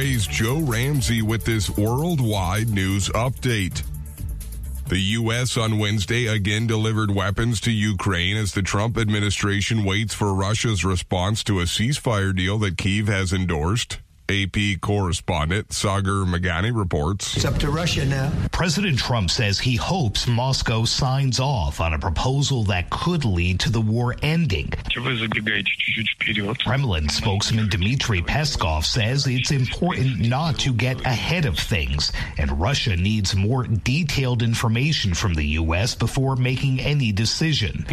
VOA's Joe Ramsey with this worldwide news update. The U.S. on Wednesday again delivered weapons to Ukraine as the Trump administration waits for Russia's response to a ceasefire deal that Kyiv has endorsed. AP correspondent Sagar Meghani reports. It's up to Russia now. President Trump says he hopes Moscow signs off on a proposal that could lead to the war ending. Kremlin spokesman Dmitry Peskov says it's important not to get ahead of things, and Russia needs more detailed information from the U.S. before making any decision.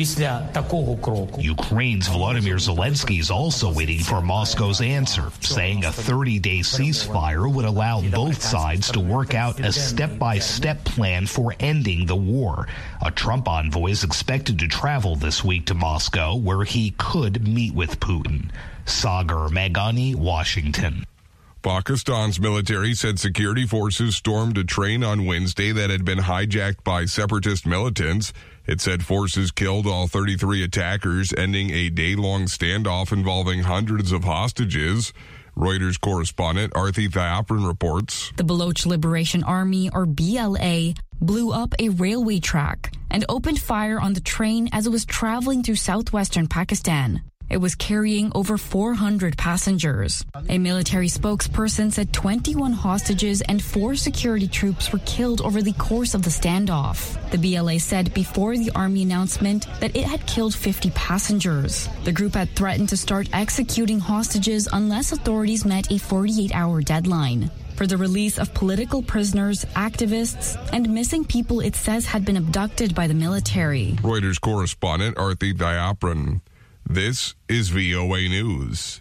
Ukraine's Volodymyr Zelensky is also waiting for Moscow's answer, saying a 30-day ceasefire would allow both sides to work out a step-by-step plan for ending the war. A Trump envoy is expected to travel this week to Moscow, where he could meet with Putin. Sagar Meghani, Washington. Pakistan's military said security forces stormed a train on Wednesday that had been hijacked by separatist militants. It said forces killed all 33 attackers, ending a day-long standoff involving hundreds of hostages. Reuters correspondent Arthi Thayapran reports. The Baloch Liberation Army, or BLA, blew up a railway track and opened fire on the train as it was traveling through southwestern Pakistan. It was carrying over 400 passengers. A military spokesperson said 21 hostages and 4 security troops were killed over the course of the standoff. The BLA said before the army announcement that it had killed 50 passengers. The group had threatened to start executing hostages unless authorities met a 48-hour deadline for the release of political prisoners, activists, and missing people it says had been abducted by the military. Reuters correspondent Arthi Thayapran. This is VOA News.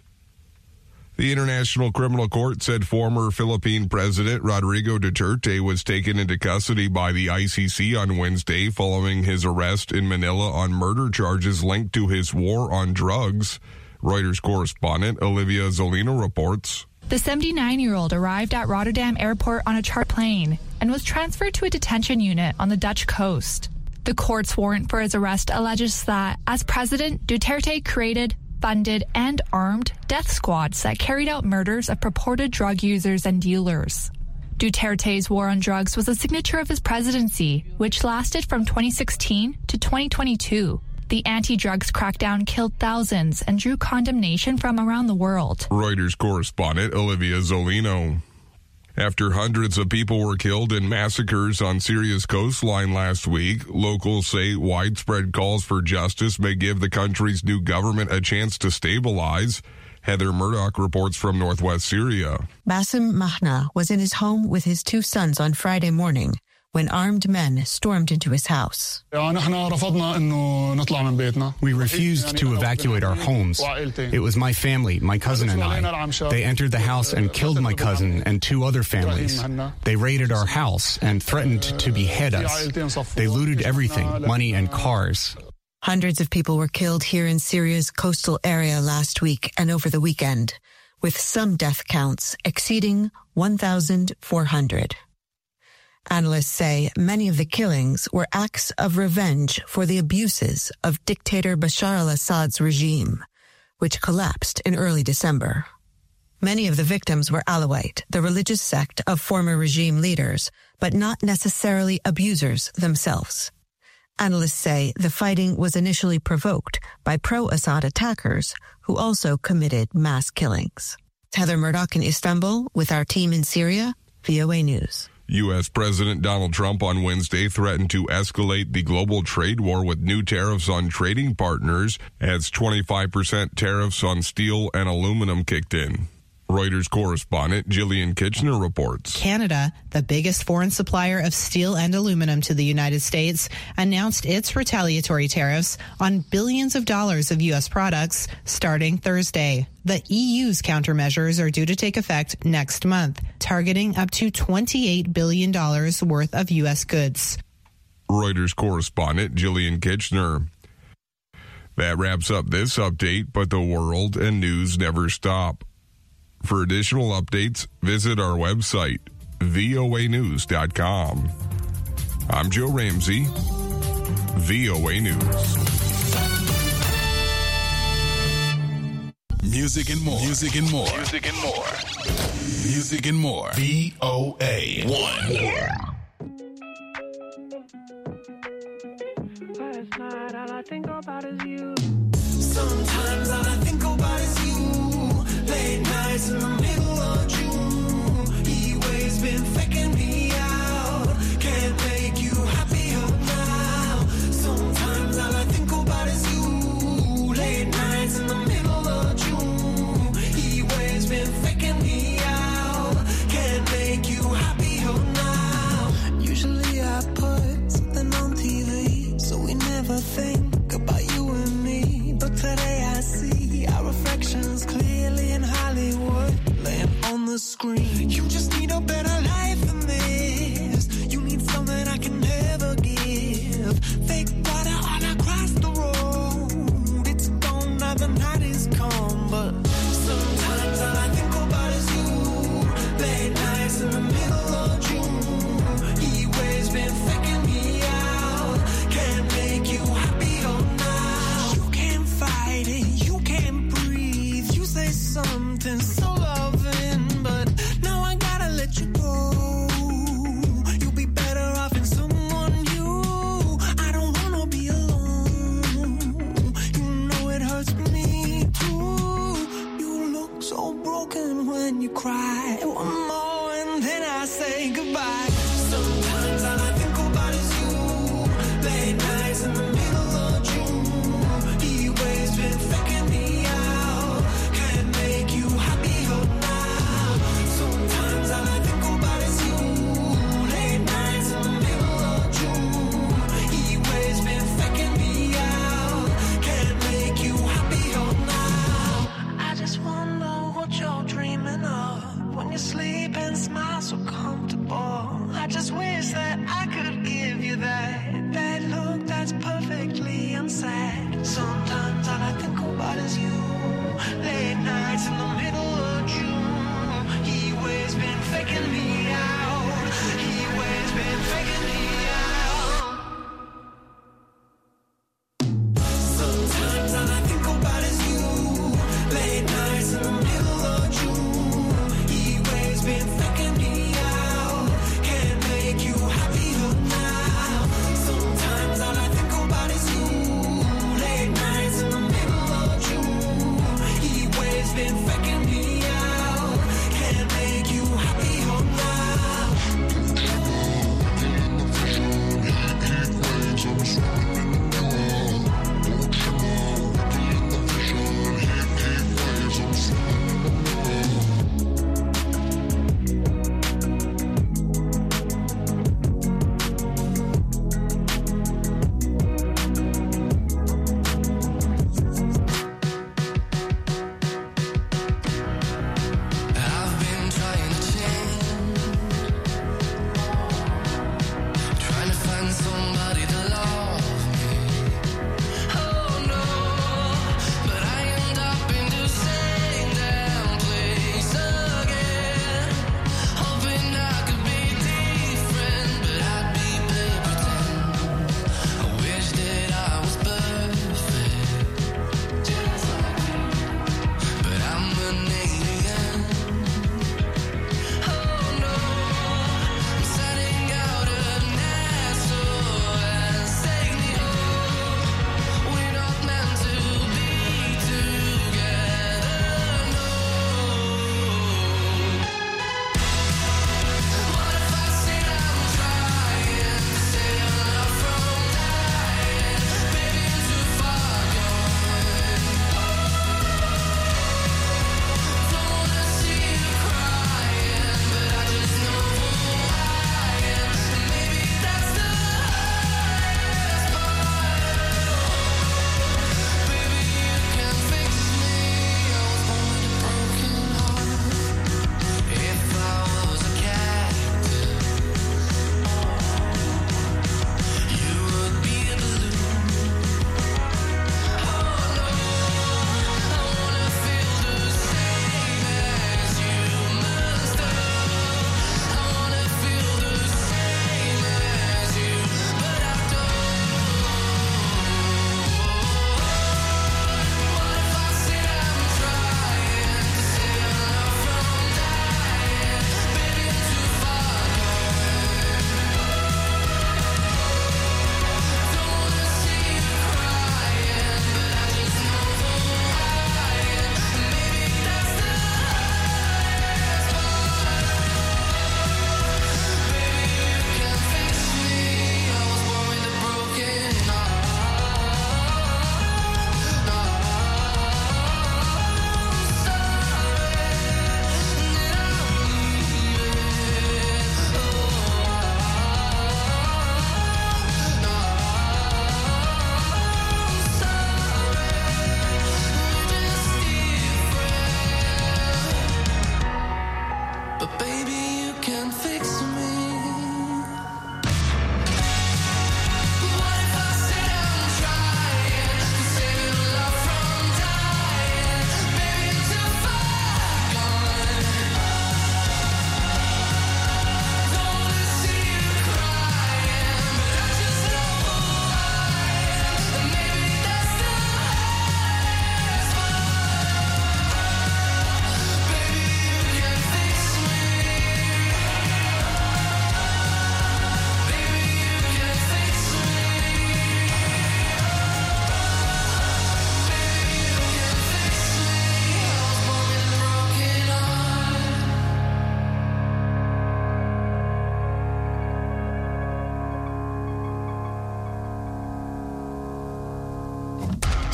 The International Criminal Court said former Philippine President Rodrigo Duterte was taken into custody by the ICC on Wednesday following his arrest in Manila on murder charges linked to his war on drugs. Reuters correspondent Olivia Zolino reports. The 79-year-old arrived at Rotterdam Airport on a chartered plane and was transferred to a detention unit on the Dutch coast. The court's warrant for his arrest alleges that, as president, Duterte created, funded, and armed death squads that carried out murders of purported drug users and dealers. Duterte's war on drugs was a signature of his presidency, which lasted from 2016 to 2022. The anti-drugs crackdown killed thousands and drew condemnation from around the world. Reuters correspondent Olivia Zolino. After hundreds of people were killed in massacres on Syria's coastline last week, locals say widespread calls for justice may give the country's new government a chance to stabilize. Heather Murdoch reports from northwest Syria. Bassem Mahna was in his home with his 2 sons on Friday morning when armed men stormed into his house. We refused to evacuate our homes. It was my family, my cousin and I. They entered the house and killed my cousin and 2 other families. They raided our house and threatened to behead us. They looted everything, money and cars. Hundreds of people were killed here in Syria's coastal area last week and over the weekend, with some death counts exceeding 1,400. Analysts say many of the killings were acts of revenge for the abuses of dictator Bashar al-Assad's regime, which collapsed in early December. Many of the victims were Alawite, the religious sect of former regime leaders, but not necessarily abusers themselves. Analysts say the fighting was initially provoked by pro-Assad attackers who also committed mass killings. Heather Murdoch in Istanbul with our team in Syria, VOA News. U.S. President Donald Trump on Wednesday threatened to escalate the global trade war with new tariffs on trading partners as 25% tariffs on steel and aluminum kicked in. Reuters correspondent Jillian Kitchener reports. Canada, the biggest foreign supplier of steel and aluminum to the United States, announced its retaliatory tariffs on billions of dollars of U.S. products starting Thursday. The EU's countermeasures are due to take effect next month, targeting up to $28 billion worth of U.S. goods. Reuters correspondent Jillian Kitchener. That wraps up this update, but the world and news never stop. For additional updates, visit our website, voanews.com. I'm Joe Ramsey, VOA News. Music and more. Music and more. Music and more. Music and more. VOA 1. Last night, all I think about is you. Sometimes all I think about is you. Late nights in the middle of June. He always been faking me out. Can't make you happier now. Sometimes all I think about is you. Late nights in the middle of June. He always been faking me out. Can't make you happier now. Usually I put something on TV, so we never think about you and me. But today I see our reflections clearly in Hollywood, laying on the screen. You just need a better life than this.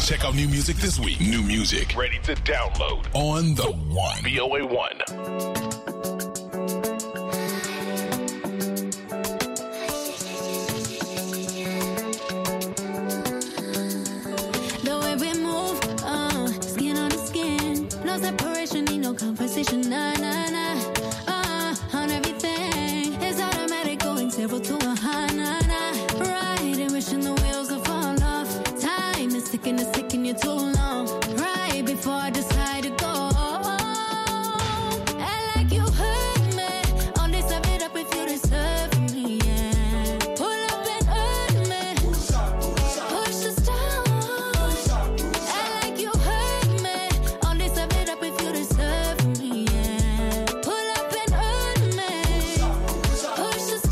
Check out new music this week. New music ready to download on the One. VOA 1. Separation, need no conversation, nah, nah, nah. On everything, it's automatic, going 0 to 100, nah, nah. Right, and wishing the wheels will fall off. Time is ticking you too long. Right before I decide to go. I like you hurt me. Only serve it up if you deserve me, yeah. Pull up and hurt me. Push the stone. I like you hurt me. Only serve it up if you deserve me, yeah. Pull up and hurt me. Push the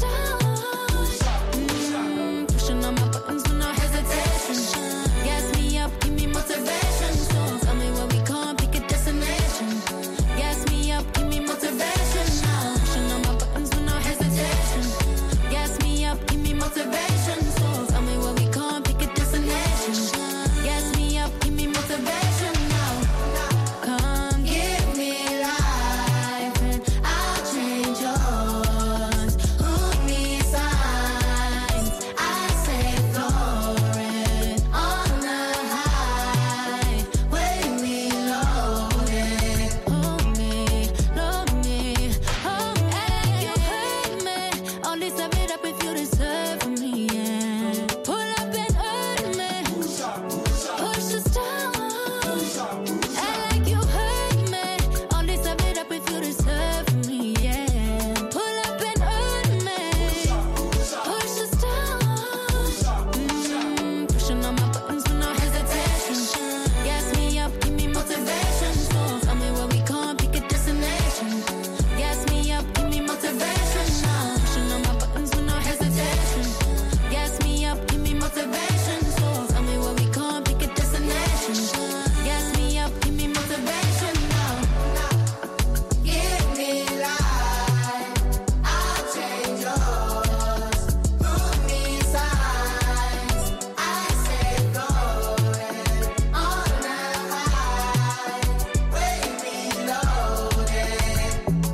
stone. Pushing on my buttons with no hesitation. Gas me up, give me motivation. So tell me where we come, pick a destination. Gas me up, give me motivation. Now pushing on my buttons with no hesitation. Gas me up, give me motivation. So tell me where we come, pick a destination. Gas me up, give me motivation. Now come give me life and I'll change yours. Hook me signs, I say florid on the high. Way we loaded. Hold me, load me. Oh, and you hurt me. Only serve it up if you deserve me, yeah. Pull up and hurt me. Push the stone. I like you hurt me. Only serve it up if you deserve me, yeah. Pull up and hurt me. Push the stone. Pushing on my buttons with no hesitation. Gas me up, give me motivation. So tell me where we come, pick a destination. Gas me up, give me motivation. Now pushing on my buttons with no hesitation. Gas me up, give me motivation. So tell me where we come, pick a destination. Gas me up, give me motivation. Now give me life, I'll change yours. Put me signs, I say florid on the high. Way we loaded.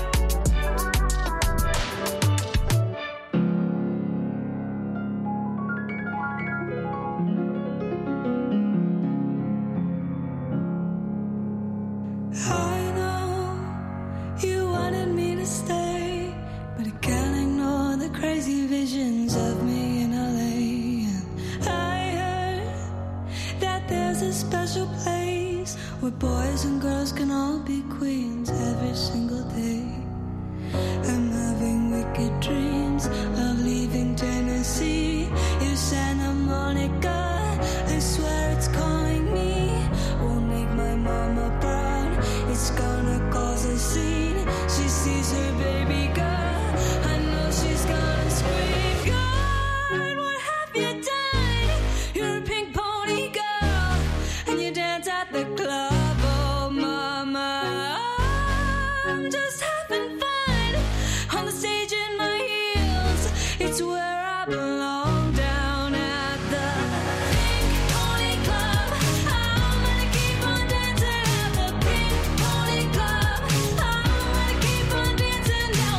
I know you wanted me to stay, but I can't ignore the crazy visions of me in LA. And I heard that there's a special place where boys and girls can all be queens every single day. I'm having wicked dreams of leaving Tennessee. You Santa Monica, I swear it's calling me. Won't make my mama proud, it's gonna cause a scene. She sees her baby girl, I know she's gonna scream. God, what have you done? You're a pink pony girl, and you dance at the club. Oh mama, I'm just having fun on the stage in my heels. It's where I belong, down at the Pink Pony Club. I'm gonna keep on dancing at the Pink Pony Club. I'm gonna keep on dancing now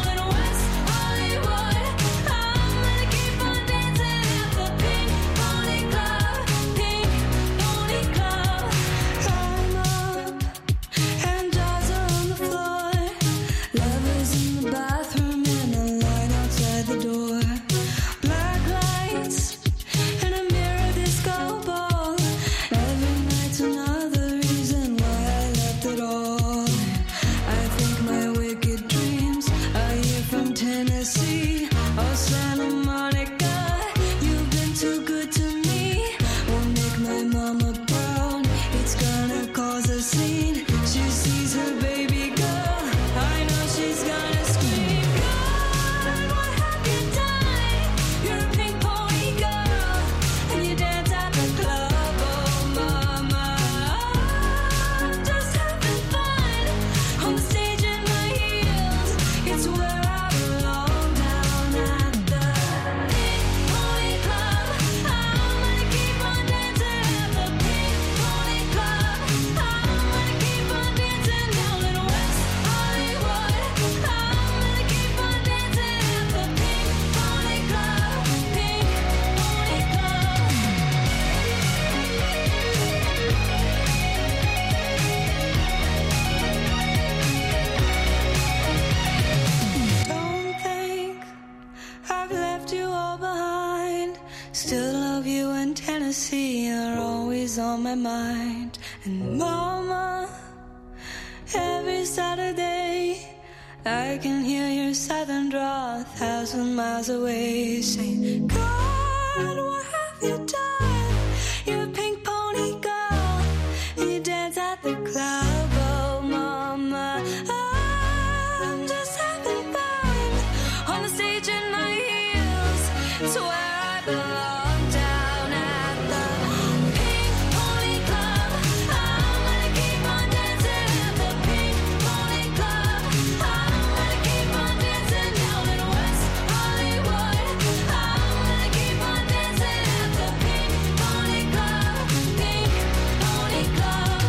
always on my mind. And Mama, every Saturday I can hear your southern drawl 1,000 miles away, saying, God, what have you done? You're a pink pony girl, and you dance at the club. Oh, Mama, I'm just having fun on the stage in my heels. It's where I belong, down at the Pink Pony Club. I'm gonna keep on dancing at the Pink Pony Club. I'm gonna keep on dancing down in West Hollywood. I'm gonna keep on dancing at the Pink Pony Club. Pink Pony Club.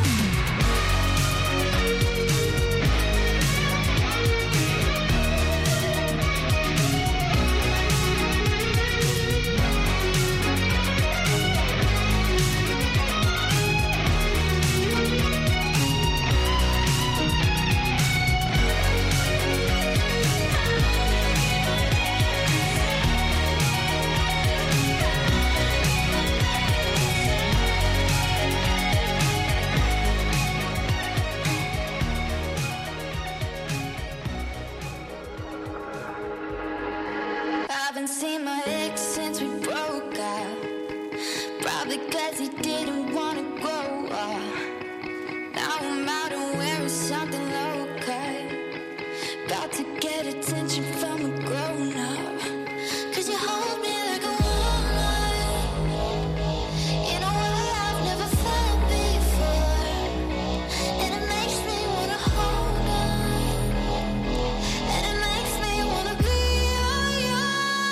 Haven't seen my ex since we broke up. Probably 'cause he didn't wanna grow up. Now I'm out and wearing something low cut. About to get attention from a grown up. 'Cause you hold me like a woman in a way I've never felt before. And it makes me wanna hold on. And it makes me wanna be you.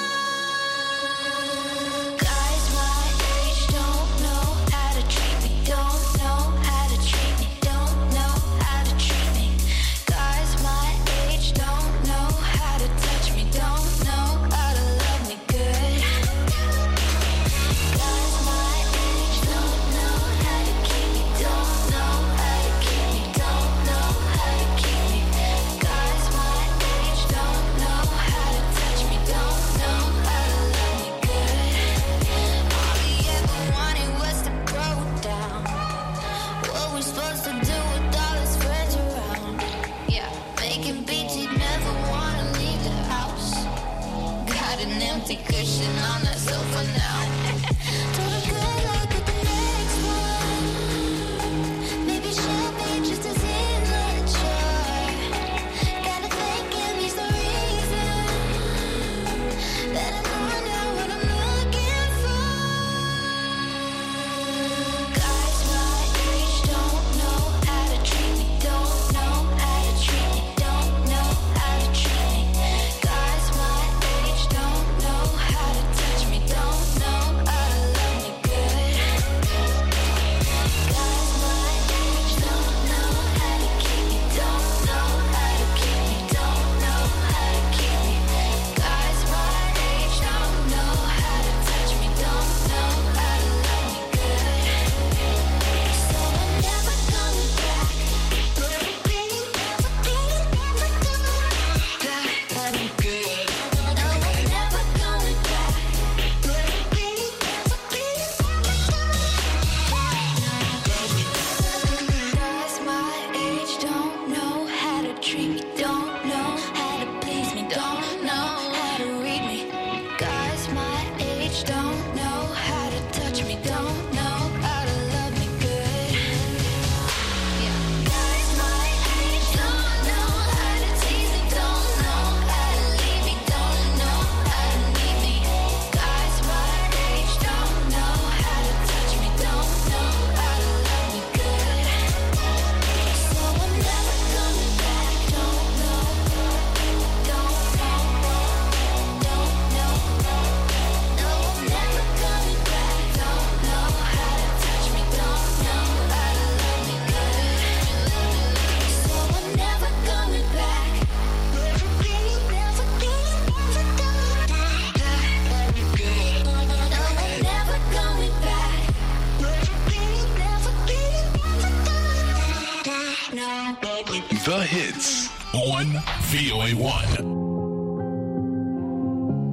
Guys my age don't know how to treat me. Don't know how to treat me. Don't know how to treat me. Guys my age don't know how to touch me. Don't know how to love me good. Guys my age don't know how to keep me. Don't know how to keep me. Don't know how to keep me. Guys my age don't know how to touch me. Don't know how to love me good. All he ever wanted was to grow down. What we supposed to do with all his friends around? Yeah, making beats, he'd never wanna leave the house. Got an empty cushion on that sofa now. Told her good luck with the next one. Maybe she'll be just as immature. Gotta thank him, he's the reason that I know now what I'm looking for. Guys my age don't know how to treat me. Don't know how to treat me. Don't know how to treat me. Guys my age don't know how to touch me. Don't know how to love me good. Guys my age don't know how to keep me. Don't know how to keep me. Don't know how to keep me. Guys my age don't know how to touch me. Don't know how to love me good. So I'm never coming back. Never coming back. Love me good. No, I'm never coming back. Guys my age don't know how to treat me. Don't know how to please me. Don't know how to read me. Guys my age don't know how to touch me. Don't know how to love me good. Guys my age don't know how to tease me. Don't know how to leave me. Don't know how to need me. Guys my age don't know how to touch me. Don't know how to love me good. So I'm never coming back. Don't know. Don't know. Don't know. No, I'm never coming back. Don't know how to touch me. Don't know how to love me good. So I'm never coming back. Never coming back. No, I'm never coming back. No. The hits on VOA1.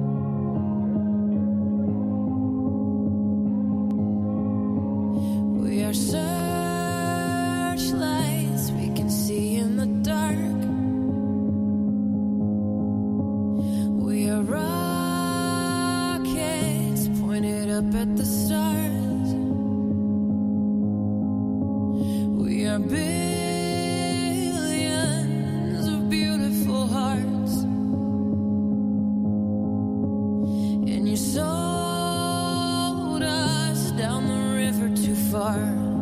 We are searchlights we can see in the dark. We are rockets pointed up at the stars. We are billions of beautiful hearts. And you sold us down the river too far.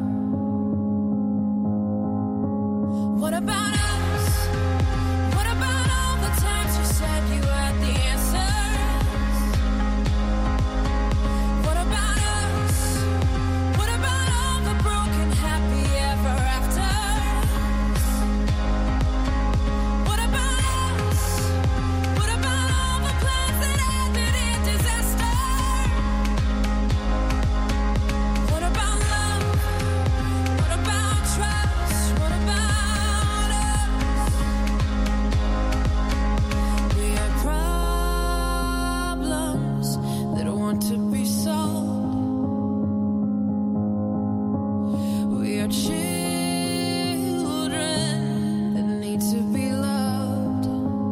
What about us? What about all the times you said you had the answers? What about us? What about all the broken happy ever afters? What about us? What about all the plans that ended in disaster? What about love? What about trust? What about us? We are problems that want to be solved. We are children that need to be loved.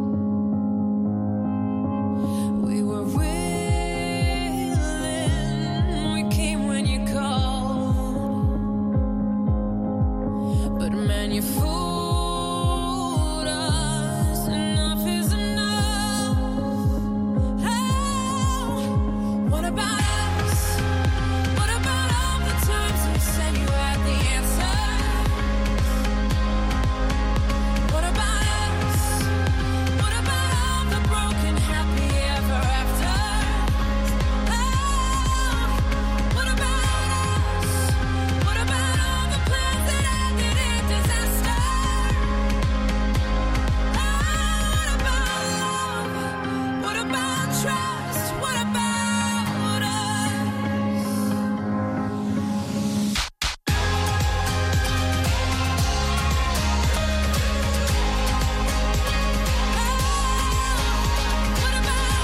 We were willing, we came when you called. But man, you fooled us. Enough is enough. Oh, what about us? What about all the times you said you had the answers? What about us? What about all the broken happy ever afters? Oh, what about us? What about all the plans that ended in disaster? Oh, what about love? What about trust? What about us? What about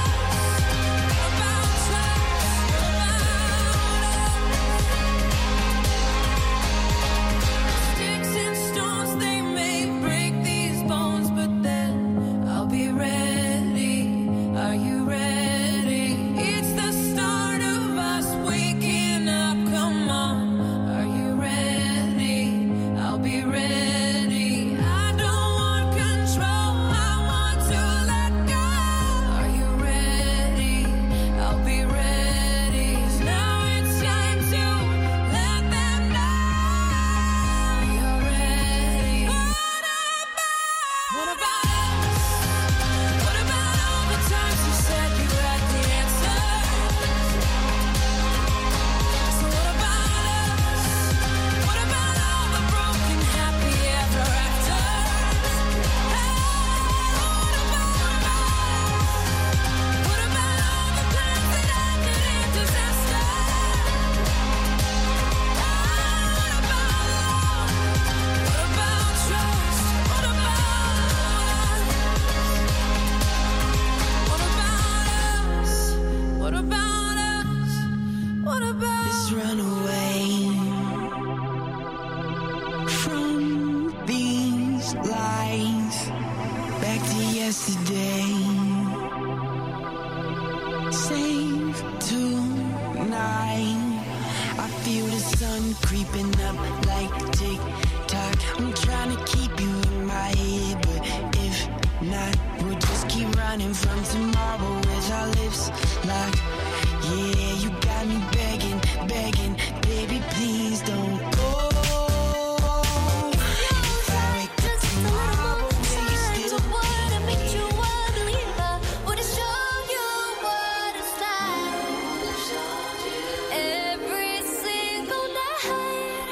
sticks and stones, they may break these bones, but then I'll be ready. Are you ready? It's the start of us waking up. Come on, are you ready? I'll be ready. I don't want control, I want to let go. Are you ready? I'll be ready. Now it's time to let them know you're ready. What about us? What about all the times you said you had the answers? So what about us? What about all the broken happy ever afters? What about us? What about all the plans that ended in disaster? What about love? What about trust? What about us? What about us? What about Let's run away from these lies back to yesterday. Save tonight. I feel the sun creeping up like tick tock. I'm trying to keep you in my head, but if not, we'll just keep running from tomorrow with our lips locked. Yeah, you got me begging, begging, baby, please don't go. If I wake up tomorrow, will you still every single night?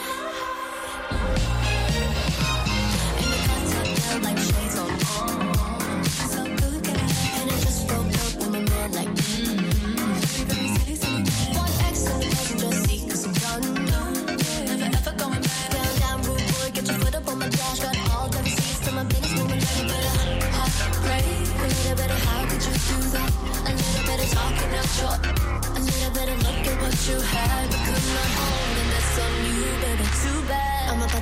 And the concept felt like shades on. So good, and it just broke up with my man like. One X and the passenger seat, 'cause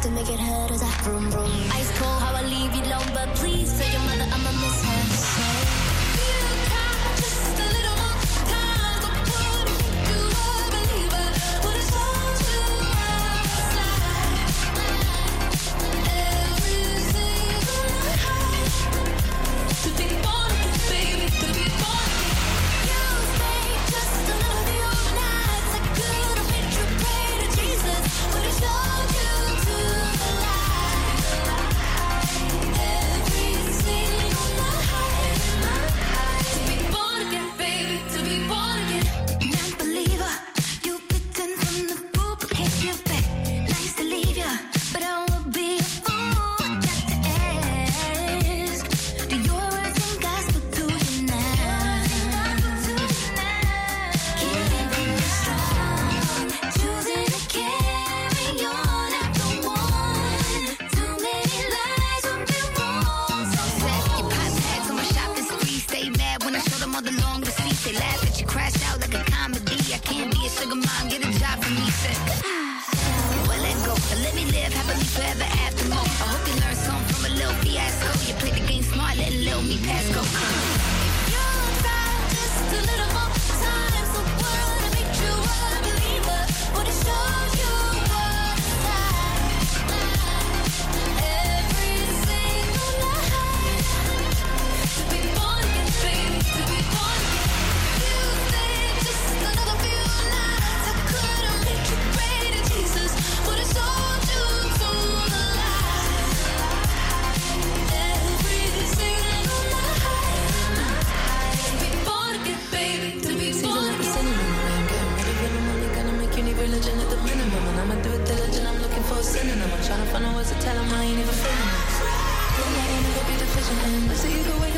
to make it hurt as I vroom vroom. Ice cold, how I leave you alone, but please tell your mother I'ma miss her. So you try just a little more time, but would you a believer? Would have told you outside every single night to be born again, baby, to be born again. You stay just a little few nights. I could have made you pray to Jesus. Would have showed you to the light every single night. To be born again, baby, to be born again. Non-believer, you pretend from the poop, hit your back. Nice to leave ya, but I will be a fool not to ask. Do your words and gospel to you now? Keeping you strong, choosing to carry on after one. Too many lies will be wrong. So sad, you pop tags on my shopping spree. Stay mad when I show them all the long receipts. They laugh at you, crash out like a comedy. I can't be a sugar mom, get a job for me. Said, well, let go, but let me live happily forever after more. I hope you learn something from a little fiasco. You played the game smart, letting little me pass go. You try just a little more time, so what to make you a believer? Would have showed you what's inside every single night. To be born again, baby, to be born again. You stayed just another few nights. I could have made you pray to Jesus. Would have showed you to the light every single night. To be born again, baby, to be born again. Gonna make you need religion at the minimum, and I'ma do it diligent. I'm looking for a synonym. I'm trying to find out what to tell him. I ain't even feeling it. Then I ain't never be deficient in. So either way,